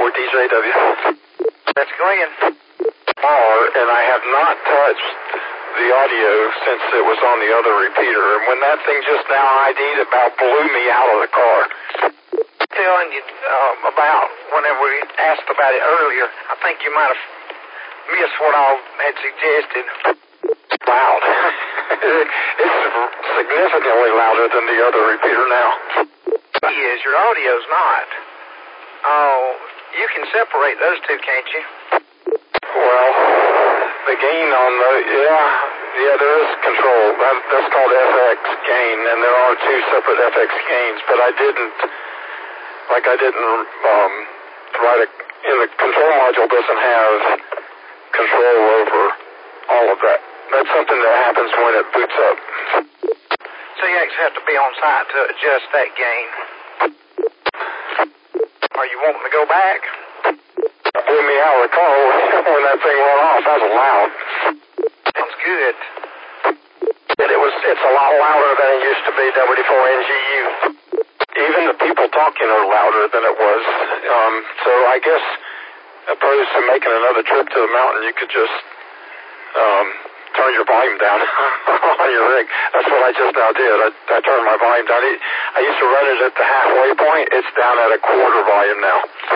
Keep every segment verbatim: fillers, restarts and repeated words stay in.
for D J W. That's Glenn. R, and I have not touched the audio since it was on the other repeater, and when that thing just now I D'd, it about blew me out of the car. Telling you um, about whenever we asked about it earlier, I think you might have missed what I had suggested. Loud. It's significantly louder than the other repeater now. It is. Your audio's not. Oh, you can separate those two, can't you? Well, the gain on the, yeah, yeah, there is control. That, that's called F X gain, and there are two separate F X gains, but I didn't, like I didn't um, write a, in the control module doesn't have control over all of that. That's something that happens when it boots up. So you actually have to be on site to adjust that gain. Are you wanting to go back? It blew me out of the car when that thing went off. That was loud. Sounds good. And it was, it's a lot louder than it used to be, W four N G U. Even the people talking are louder than it was. Um, so I guess, opposed to making another trip to the mountain, you could just um, turn your volume down on your rig. That's what I just now did. I, I turned my volume down. I used to run it at the halfway point. It's down at a quarter volume now.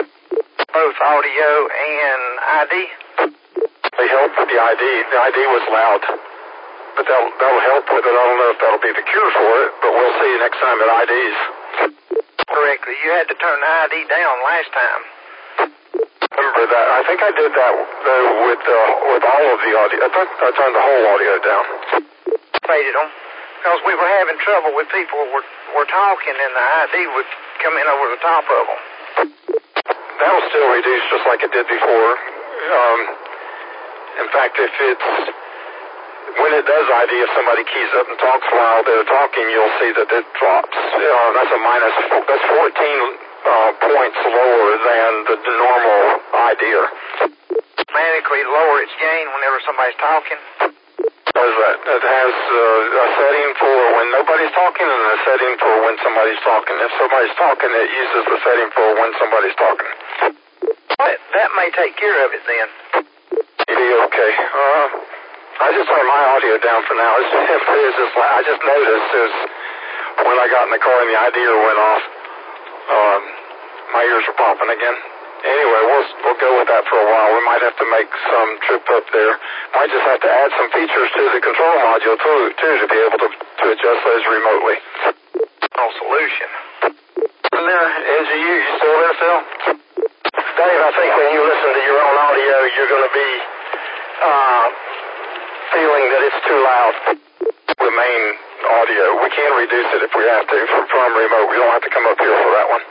Both audio and I D? They help with the I D. The I D was loud. But that'll, that'll help with it. I don't know if that'll be the cure for it, but we'll see next time at I Ds. Correctly. You had to turn the I D down last time. Remember that. I think I did that though with uh, with all of the audio. I thought I turned the whole audio down. Faded them. Because we were having trouble with people who were, were talking and the I D would come in over the top of them. That'll still reduce just like it did before. Um, in fact, if it's, when it does I D, if somebody keys up and talks while they're talking, you'll see that it drops. Uh, that's a minus, that's fourteen uh, points lower than the, the normal I D-er. Automatically lower its gain whenever somebody's talking? Does that? It has uh, a setting for when nobody's talking and a setting for when somebody's talking. If somebody's talking, it uses the setting for when somebody's talking. That, that may take care of it then. Maybe okay. Uh, I just turned my audio down for now. It's, it's just, I just noticed is when I got in the car and the I D-er went off, um, my ears were popping again. Anyway, we'll we'll go with that for a while. We might have to make some trip up there. Might just have to add some features to the control module too, too to be able to to adjust those remotely. No solution. And there, N G U, you still there, Phil? Dave, I think when you listen to your own audio, you're going to be uh, feeling that it's too loud. The main audio, we can reduce it if we have to from, from remote. We don't have to come up here for that one.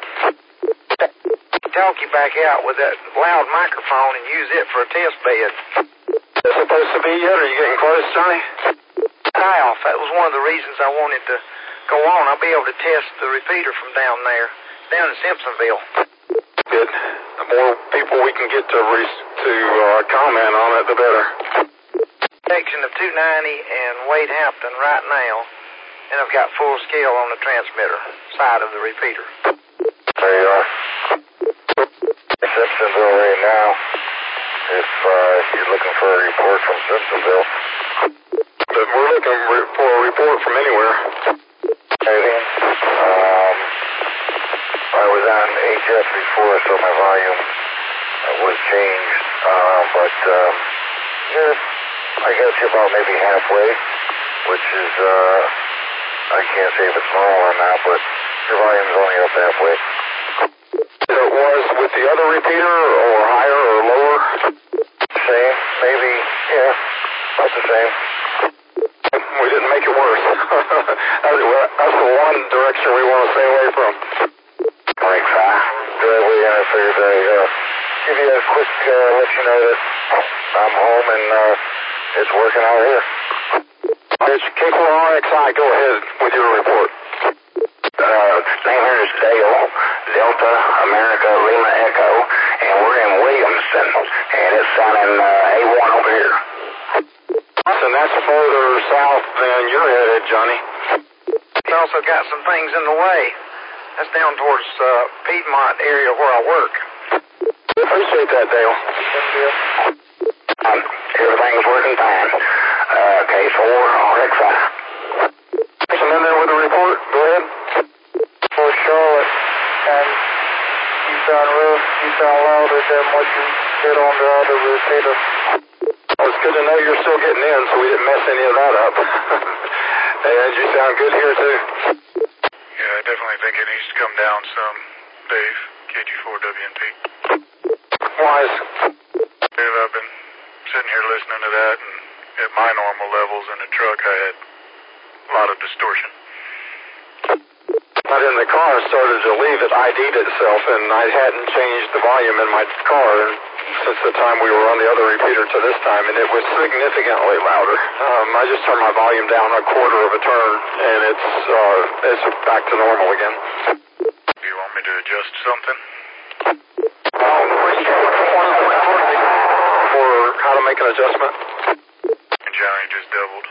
Talk you back out with that loud microphone and use it for a test bed. Is it supposed to be yet? Are you getting close, Johnny? Tie off. That was one of the reasons I wanted to go on. I'll be able to test the repeater from down there, down in Simpsonville. Good. The more people we can get to re- to uh, comment on it, the better. Section of two ninety and Wade Hampton right now, and I've got full scale on the transmitter side of the repeater. There you are. Simpsonville right now. If, uh, if you're looking for a report from Simpsonville. But we're looking re- for a report from anywhere. Anything? Um, I was on H F before, so my volume was changed. Uh, but, um, yeah, I guess you're about maybe halfway, which is, uh, I can't say if it's normal or not, but your volume's only up halfway. It was with the other repeater, or higher or lower? Same, maybe, yeah, about the same. We didn't make it worse. that's, that's the one direction we want to stay away from. Thanks, huh? Good, we uh, figured I'd uh, give you a quick, uh, let you know that I'm home and uh, it's working out here. It's K four R X I, go ahead with your report. Uh, name here is Dale, Delta, America, Lima, Echo, and we're in Williamston, and it's sounding uh, A one over here. And that's further south than you're headed, Johnny. We also got some things in the way. That's down towards uh, Piedmont area where I work. Appreciate that, Dale. Um, everything's working fine. Uh, K four, R X I. Person in there with a report, go ahead. For Charlotte, and you sound real, you sound louder than what you did on the other repeater. Well, it's good to know you're still getting in, so we didn't mess any of that up. And you sound good here, too. Yeah, I definitely think it needs to come down some, Dave, K G four W N P. Wise. Dave, I've been sitting here listening to that, and at my normal levels in the truck, I had a lot of distortion. But in the car, started to leave, it I D'd itself, and I hadn't changed the volume in my car since the time we were on the other repeater to this time, and it was significantly louder. Um, I just turned my volume down a quarter of a turn, and it's uh, it's back to normal again. Do you want me to adjust something? Um, for how to make an adjustment? And Johnny just doubled.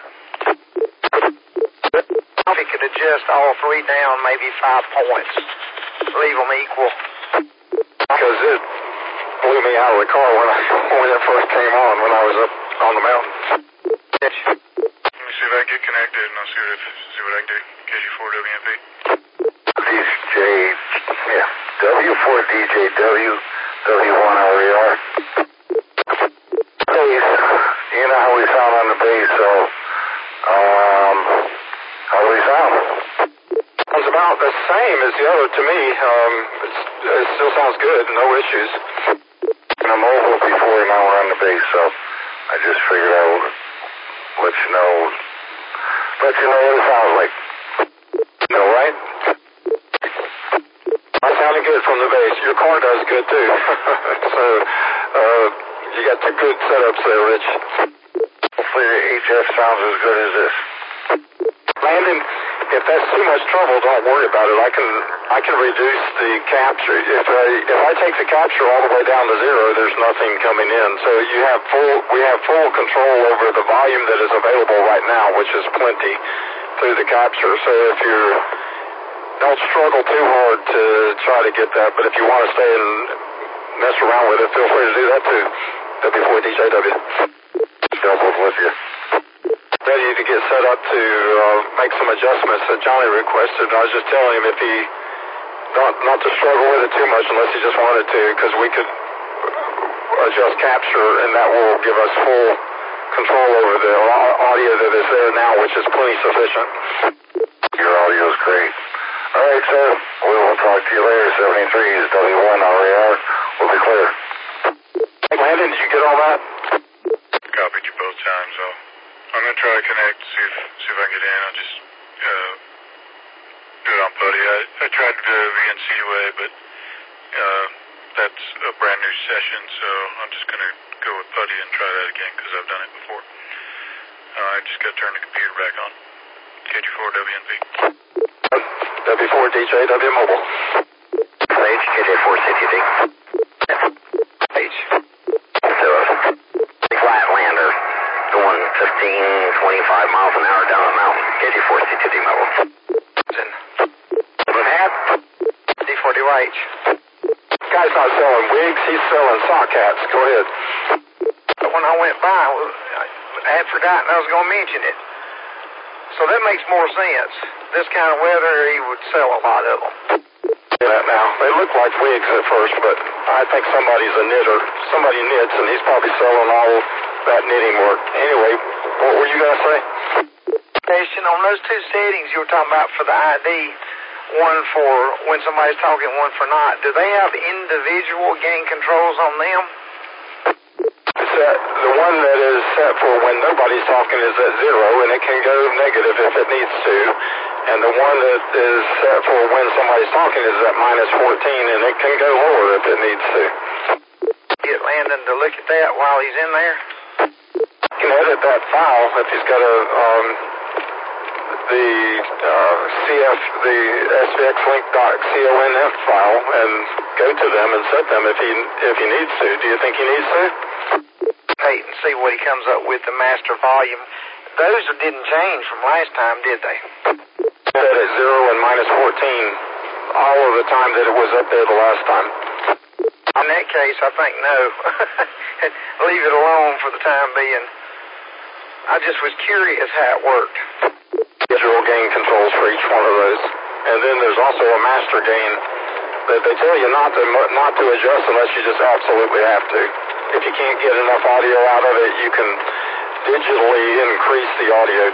If he could adjust all three down, maybe five points, leave them equal. Because it blew me out of the car when I when it first came on when I was up on the mountain. Let me see if I can get connected, and I'll see what, if, see what I can do. K G four W N P. D J, yeah, W four D J W, W one R E R. Bass, you know how we sound on the bass, so, um, how do we sound? Sounds about the same as the other to me. Um, it's, it still sounds good, no issues. I'm over before and now we're on the bass, so I just figured I would let you know, let you know what it sounds like. You know, right? I sounded good from the bass. Your car does good too. So, uh, you got two good setups there, Rich. Hopefully the H F sounds as good as this. Landon, if that's too much trouble, don't worry about it. I can I can reduce the capture. If I if I take the capture all the way down to zero, there's nothing coming in. So you have full we have full control over the volume that is available right now, which is plenty through the capture. So if you're don't struggle too hard to try to get that, but if you want to stay and mess around with it, feel free to do that too. W four D J W. Doubles with you. Ready to get set up to uh, make some adjustments that Johnny requested. I was just telling him if he not not to struggle with it too much unless he just wanted to, because we could adjust capture and that will give us full control over the audio that is there now, which is plenty sufficient. Your audio is great. All right, sir. We will talk to you later. seventy-three is W one R A R. We'll be clear. Hey, Landon, did you get all that? Copied you both times, so I'm going to try to connect, see if see if I can get in. I'll just uh, do it on Putty. I, I tried the V N C way, but uh, that's a brand new session, so I'm just going to go with Putty and try that again because I've done it before. Uh, I just got to turn the computer back on. K G four W N P. W four D J W Mobile. H, K J four C T D. H. So, Flatlander, going fifteen, twenty-five miles an hour down the mountain. K J four C T D Mobile. Hat. D four D H. Guy's not selling wigs, he's selling sock hats. Go ahead. But when I went by, I had forgotten I was going to mention it. So that makes more sense. This kind of weather, he would sell a lot of them. Yeah, now, they look like wigs at first, but I think somebody's a knitter. Somebody knits, and he's probably selling all that knitting work. Anyway, what were you going to say? Question, on those two settings you were talking about for the I D, one for when somebody's talking, one for not, do they have individual gain controls on them? Set, the one that is set for when nobody's talking is at zero, and it can go negative if it needs to. And the one that is set for when somebody's talking is at minus fourteen, and it can go lower if it needs to. Get Landon to look at that while he's in there? You can edit that file if he's got a, um, the uh, C F, the S V X link dot conf file, and go to them and set them if he if he needs to. Do you think he needs to? Wait and see what he comes up with, the master volume. Those didn't change from last time, did they? Set at zero and minus fourteen all of the time that it was up there the last time. In that case, I think no. Leave it alone for the time being. I just was curious how it worked. Digital gain controls for each one of those. And then there's also a master gain that they tell you not to not to adjust unless you just absolutely have to. If you can't get enough audio out of it, you can digitally increase the audio.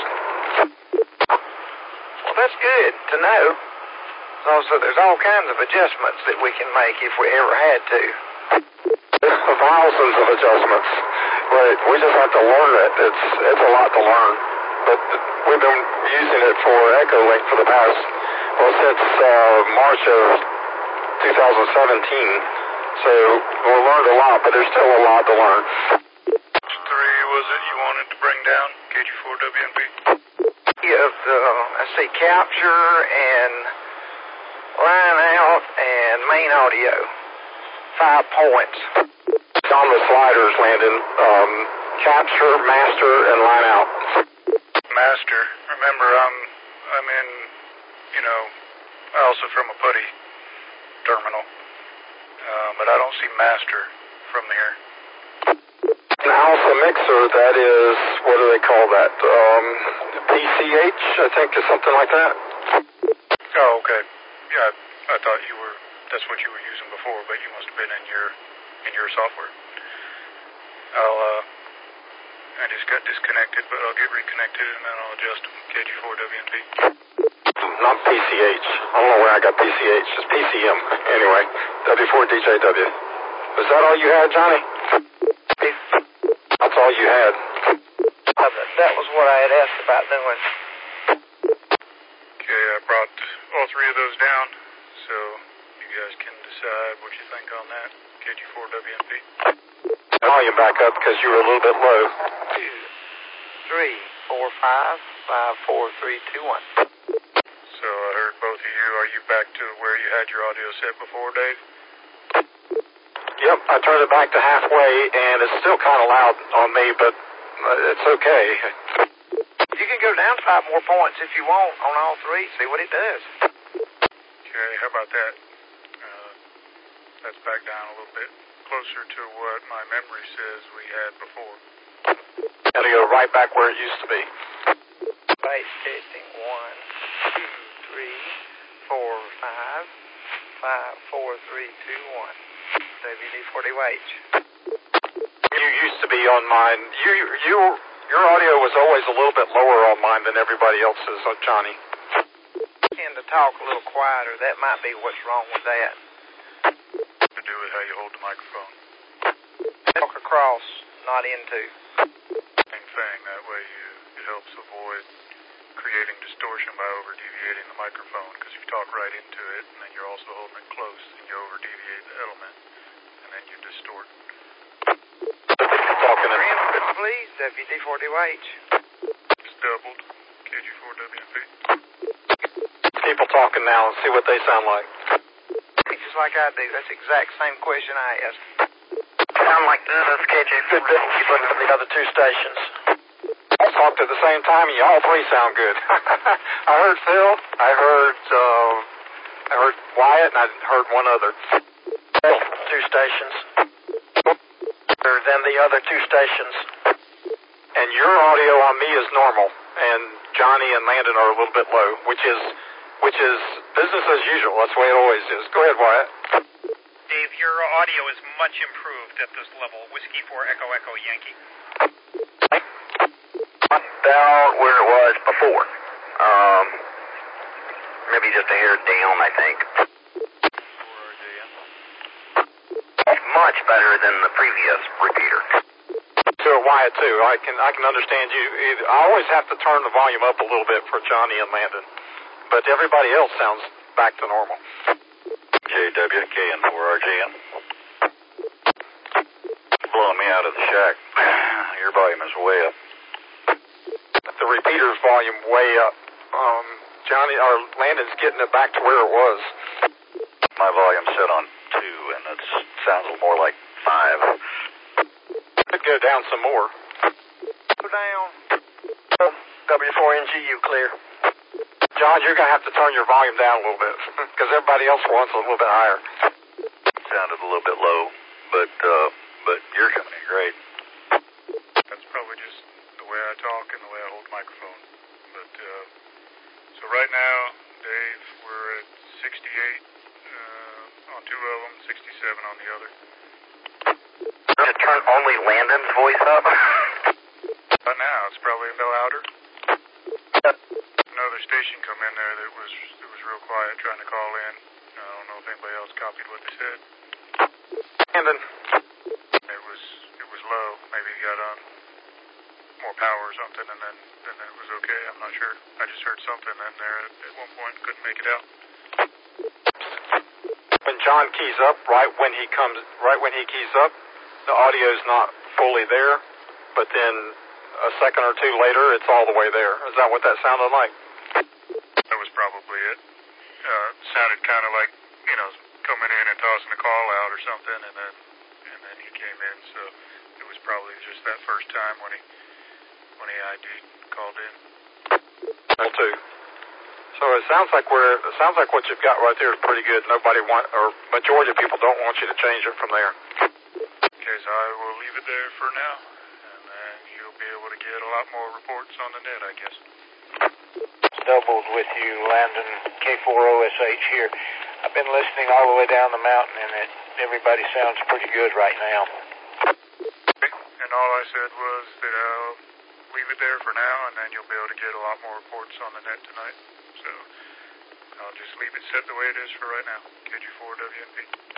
Well, that's good to know. Also, there's all kinds of adjustments that we can make if we ever had to. Thousands of adjustments. Right, we just have to learn it. It's it's a lot to learn. But we've been using it for EchoLink for the past, well, since uh, March of two thousand seventeen. So we've learned a lot, but there's still a lot to learn. Which three was it you wanted to bring down? K G four W N P? Yeah, the, I see capture and line out and main audio. Five points. It's on the sliders, Landon. Um, capture, master, and line out. Master. Remember, I'm I'm in, you know, also from a putty terminal, uh, but I don't see master from here. An alpha mixer, that is, what do they call that? Um, P C H, I think, is something like that. Oh, okay. Yeah, I, I thought you were, that's what you were using before, but you must have been in your, in your software. I'll, uh, I just got disconnected, but I'll get reconnected and then I'll adjust them. K G four W N P. Not P C H. I don't know where I got P C H. It's P C M. Anyway, W four D J W. Was that all you had, Johnny? That's all you had. Uh, that was what I had asked about doing. Okay, I brought all three of those down, so you guys can decide what you think on that. K G four W N P. Volume back up because you were a little bit low. Two, three, four, five, five, four, three, two, one. So I heard both of you. Are you back to where you had your audio set before, Dave? Yep, I turned it back to halfway, and it's still kind of loud on me, but it's okay. You can go down five more points if you want on all three, see what it does. Okay, how about that? Uh, that's back down a little bit closer to what my memory says we had before. Gotta go right back where it used to be. Base testing, one, two, three, four, five, five, four, three, two, one. W D forty H. You used to be on mine. You, you, your audio was always a little bit lower on mine than everybody else's, uh, Johnny. I tend to talk a little quieter. That might be what's wrong with that. To do with how you hold the microphone. Talk across, not into. Same thing. That way you, it helps avoid creating distortion by over-deviating the microphone, because if you talk right into it, and then you're also holding it close, then you over-deviate the element, and then you distort. Talking in. Transcript, please, W D forty H. It's doubled. K G four W N P. People talking now and see what they sound like. Just like I do. That's the exact same question I asked. Sound like this, K J. Good to keep looking at the other two stations. All talked at the same time, and you all three sound good. I heard Phil, I heard, uh, I heard Wyatt, and I heard one other. Two stations. Then the other two stations. And your audio on me is normal, and Johnny and Landon are a little bit low, which is, which is business as usual. That's the way it always is. Go ahead, Wyatt. Dave, your audio is much improved at this level. Whiskey four Echo Echo Yankee. Down where it was before. Um, maybe just a hair down, I think. Much better than the previous repeater. To Wyatt too. I can I can understand you. I always have to turn the volume up a little bit for Johnny and Landon, but everybody else sounds back to normal. J W K and four R J N. Blowing me out of the shack. Your volume is way up. The repeater's volume way up. Um, Johnny or Landon's getting it back to where it was. My volume's set on two, and it sounds a little more like five. Could go down some more. Go down. W four N G U clear. John, you're going to have to turn your volume down a little bit, because everybody else wants a little bit higher. sounded a little bit low, but uh, but you're coming in great. That's probably just the way I talk and the way I hold the microphone. But uh, so right now, Dave, we're at sixty-eight uh, on two of them, sixty-seven on the other. To turn only Landon's voice up? Right now, it's probably a bit louder. Another station come in there that was that was real quiet trying to call in. I don't know if anybody else copied what they said. Landon. It was it was low. Maybe he got on more power or something, and then then it was okay. I'm not sure. I just heard something in there at, at one point. Couldn't make it out. When John keys up, right when he comes, right when he keys up, the audio's not fully there, but then a second or two later, it's all the way there. Is that what that sounded like? That was probably it. Uh, sounded kind of like, you know, coming in and tossing a call out or something, and then and then he came in. So it was probably just that first time when he when he I D'd called in. That too. So it sounds like we're it sounds like what you've got right there is pretty good. Nobody want or majority of people don't want you to change it from there. Okay, so I will leave it there for now, and then you'll be able to get a lot more reports on the net, I guess. Doubled with you, Landon, K four O S H here. I've been listening all the way down the mountain, and it, everybody sounds pretty good right now. Okay. And all I said was that I'll leave it there for now, and then you'll be able to get a lot more reports on the net tonight. So I'll just leave it set the way it is for right now. K G four W N P.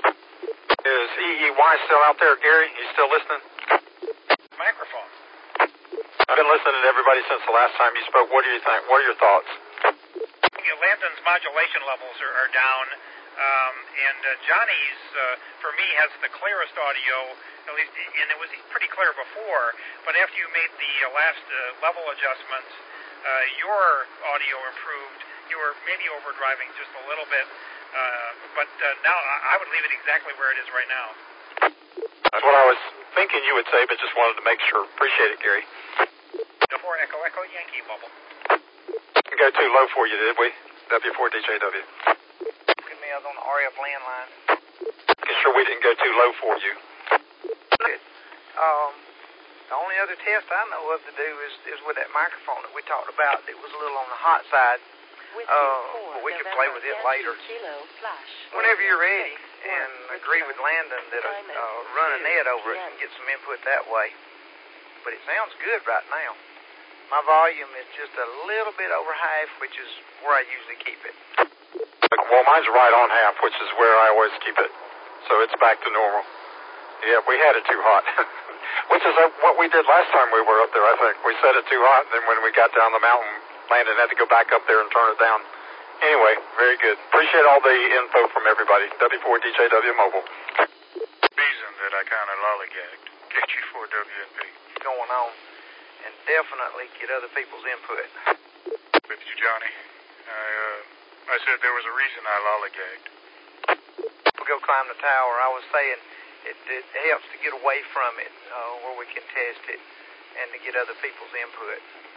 Is E E Y still out there, Gary? You still listening? Microphone. I've been listening to everybody since the last time you spoke. What do you think? What are your thoughts? You know, Landon's modulation levels are, are down, um, and uh, Johnny's, uh, for me, has the clearest audio, at least, and it was pretty clear before, but after you made the uh, last uh, level adjustments, uh, your audio improved. You were maybe overdriving just a little bit, uh, but uh, now I would leave it exactly where it is right now. That's what I was thinking you would say, but just wanted to make sure. Appreciate it, Gary. four Echo Echo Yankee Bubble. Didn't go too low for you, did we? W four D J W. Look at me, I was on the R F landline. Making sure we didn't go too low for you. Good. Um, the only other test I know of to do is, is with that microphone that we talked about. It was a little on the hot side. Uh, but we can play with it later. Whenever you're ready, and agree with Landon that uh, run a net over it and get some input that way. But it sounds good right now. My volume is just a little bit over half, which is where I usually keep it. Well, mine's right on half, which is where I always keep it. So it's back to normal. Yeah, we had it too hot. Which is what we did last time we were up there, I think. We set it too hot, and then when we got down the mountain, Landon had to go back up there and turn it down. Anyway, very good. Appreciate all the info from everybody. W four D J W Mobile. Reason that I kind of lollygagged. K G four W N P. Going on. And definitely get other people's input. With you, Johnny. I, uh, I said there was a reason I lollygagged. We go climb the tower. I was saying it, it helps to get away from it, uh, where we can test it, and to get other people's input.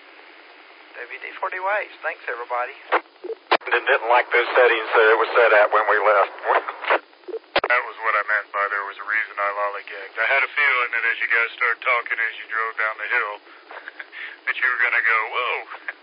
W D four D Waves. Thanks, everybody. Didn't, didn't like those settings that it was set at when we left. That was what I meant by there was a reason I lollygagged. I had a feeling that as you guys started talking as you drove down the hill, that you were going to go, whoa.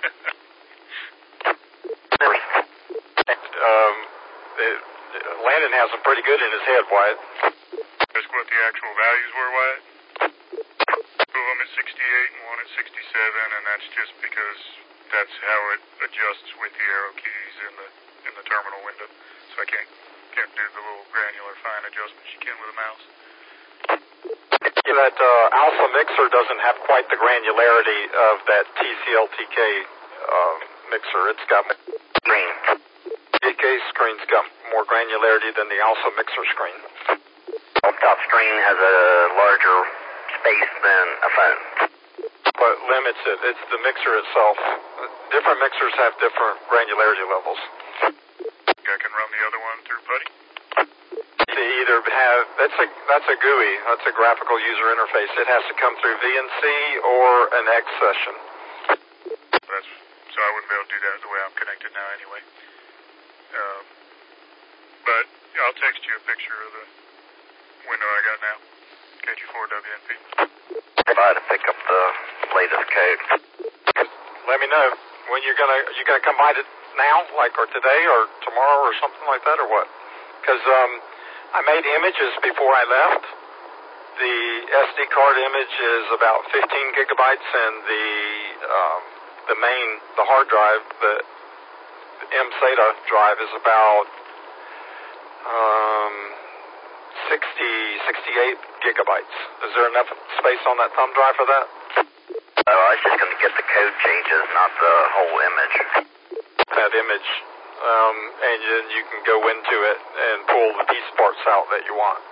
um, it, Landon has them pretty good in his head, Wyatt. That's what the actual values were, Wyatt? Two of them at sixty-eight and one at sixty-seven, and that's just because that's how it adjusts with the arrow keys in the in the terminal window. So I can't can't do the little granular fine adjustments you can with a mouse. Yeah, that uh, Alpha mixer doesn't have quite the granularity of that T C L T K uh, mixer. It's got Screen. T K screen's got more granularity than the Alpha mixer screen. Top screen has a larger space than a phone. But limits it. It's the mixer itself. Different mixers have different granularity levels. I can run the other one through PuTTY? To either have, that's a that's a G U I, that's a graphical user interface. It has to come through V N C or an X session. That's, so I wouldn't be able to do that the way I'm connected now anyway. Um, but yeah, I'll text you a picture of the window I got now. K G four W N P. Try to pick up the latest code. Let me know when you're gonna you gonna come by it now, like or today or tomorrow or something like that, or what? Because um, I made images before I left. The S D card image is about fifteen gigabytes, and the um, the main the hard drive, the M SATA drive, is about um, sixty, sixty-eight gigabytes. Is there enough space on that thumb drive for that? Oh, I was just going to get the code changes, not the whole image. That image, um, and then you can go into it and pull the piece parts out that you want.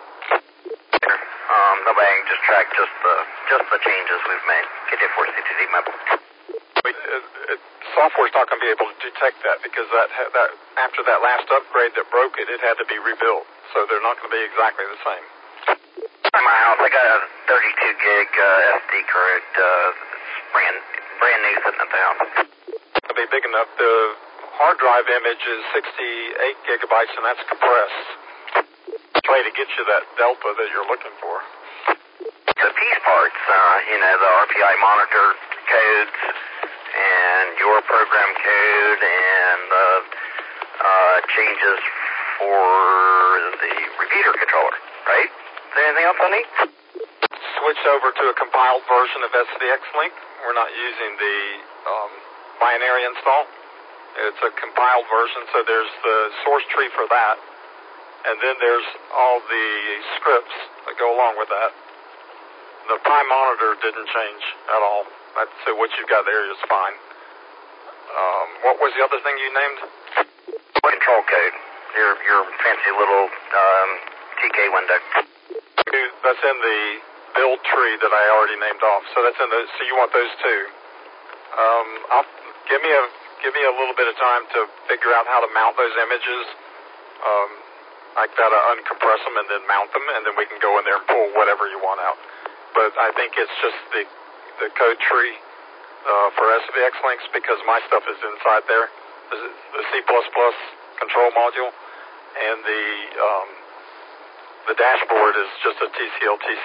Um, nobody can just track just the just the changes we've made. K J four C T D map. It, it, software's not going to be able to detect that because that that after that last upgrade that broke it, it had to be rebuilt. So they're not going to be exactly the same. In my house, I got a thirty-two gig uh, S D card, uh, brand brand new sitting at the house. It'll be big enough. The hard drive image is sixty-eight gigabytes, and that's compressed. Try to get you that delta that you're looking for. The piece parts, uh, you know, the R P I monitor codes and your program code and the uh, changes for the repeater controller, right? Is there anything else I need? Switch over to a compiled version of S V X Link. We're not using the um, binary install. It's a compiled version, so there's the source tree for that. And then there's all the scripts that go along with that. The Pi monitor didn't change at all. That's, so what you've got there is fine. Um, what was the other thing you named? Control code. Your your fancy little um, T K window. That's in the build tree that I already named off. So that's in the. So you want those two? Um, I'll give me a give me a little bit of time to figure out how to mount those images. Um, I gotta uncompress them and then mount them, and then we can go in there and pull whatever you want out. But I think it's just the the code tree uh, for S V X links because my stuff is inside there. The, the C plus plus control module and the um, the dashboard is just a T C L T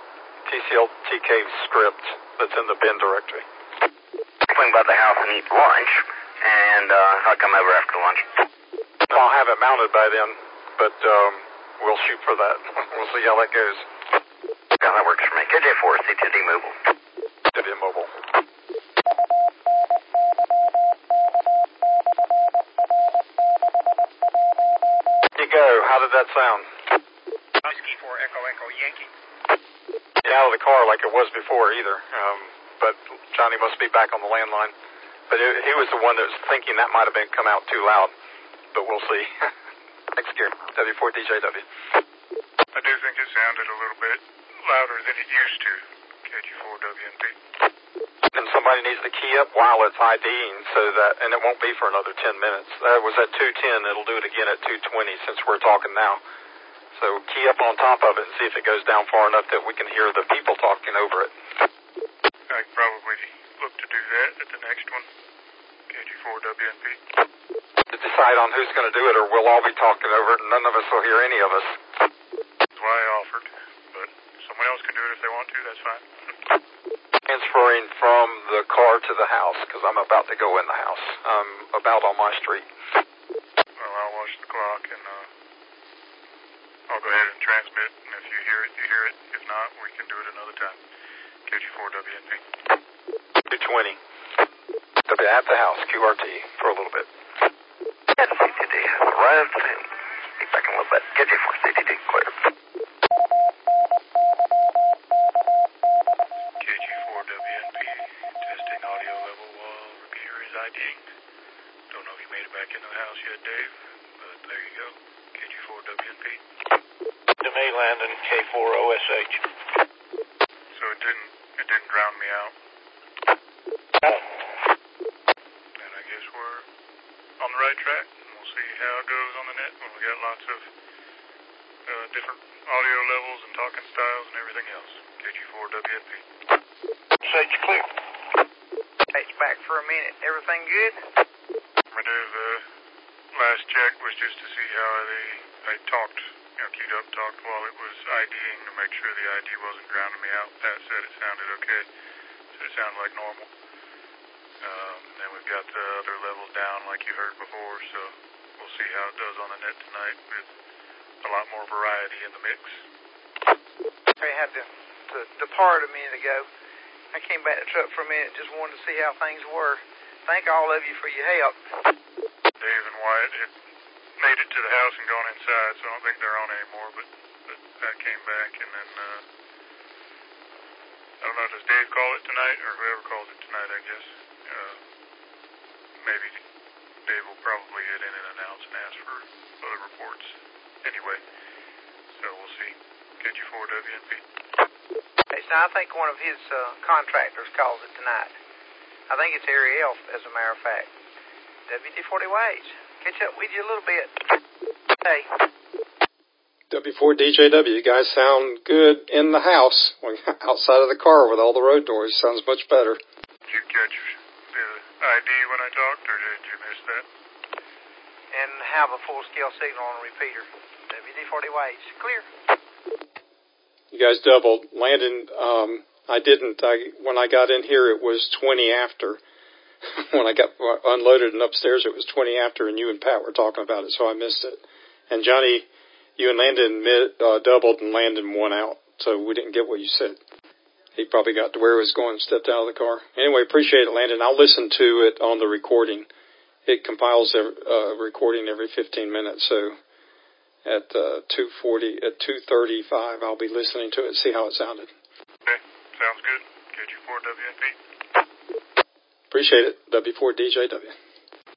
K script that's in the bin directory. Swing by the house and eat lunch, and uh, I'll come over after lunch. I'll have it mounted by then, but um, we'll shoot for that. We'll see how that goes. Yeah, that works for me. K J four, C T D Mobile. C T D Mobile. There you go. How did that sound? Whiskey for Echo Echo Yankee. Get out of the car like it was before either. Um, but Johnny must be back on the landline. But it, he was the one that was thinking that might have been come out too loud. But we'll see. Next gear, W four D J W. I do think it sounded a little bit louder than it used to. K G four W N P. And somebody needs to key up while it's IDing, so that, and it won't be for another ten minutes. That was at two ten. It'll do it again at two twenty since we're talking now. So key up on top of it and see if it goes down far enough that we can hear the people talking over it. I'd probably look to do that at the next one. K G four W N P. To decide on who's going to do it, or we'll all be talking over it and none of us will hear any of us. That's why I offered, but someone else can do it if they want to, that's fine. Transferring from the car to the house, because I'm about to go in the house. I'm about on my street. Well, I'll watch the clock, and uh, I'll go ahead and transmit, and if you hear it, you hear it. If not, we can do it another time. K G four W N P. two twenty. I'll be at the house, Q R T, for a little bit. Yes, C T D has arrived. Be back in a little bit. K J four, C T D, clear. K G four W N P, testing audio level while repeater is IDing. Don't know if you made it back into the house yet, Dave, but there you go. K G four W N P. To me, Landon, K four O S H. So it didn't, it didn't drown me out. No. And I guess we're on the right track. We'll see how it goes on the net when we got lots of uh, different audio levels and talking styles and everything else. K G four W N P. Sage clear. H back for a minute. Everything good? I did the last check was just to see how they, they talked, you know, queued up, talked while it was IDing to make sure the I D wasn't grounding me out. Pat said it sounded okay, so it sounded like normal. Um, and then we've got the other levels down like you heard before, so we'll see how it does on the net tonight with a lot more variety in the mix. I had to, to depart a minute ago. I came back to the truck for a minute, just wanted to see how things were. Thank all of you for your help. Dave and Wyatt had made it to the house and gone inside, so I don't think they're on anymore, but, but Pat came back, and then, uh, I don't know, does Dave call it tonight, or whoever calls it tonight, I guess? Uh, maybe Dave will probably get in and announce and ask for other reports anyway, so we'll see. K G four W N P. Okay, so I think one of his uh, contractors calls it tonight. I think it's Ariel, as a matter of fact. W D forty Waves. Catch up with you a little bit. Hey. W four D J W, you guys sound good in the house. Outside of the car with all the road noise, sounds much better. Did you catch the I D when I talked, or did you miss that? And have a full-scale signal on a repeater. W D forty Waves. Clear. You guys doubled. Landon, um, I didn't. I when I got in here, it was twenty after. When I got unloaded and upstairs, it was twenty after, and you and Pat were talking about it, so I missed it. And Johnny, you and Landon uh, doubled, and Landon won out, so we didn't get what you said. He probably got to where he was going and stepped out of the car. Anyway, appreciate it, Landon. I'll listen to it on the recording. It compiles a uh, recording every fifteen minutes, so at uh, two forty, at two thirty-five, I'll be listening to it, see how it sounded. Okay, sounds good. K G four W N P. Appreciate it. W four D J W.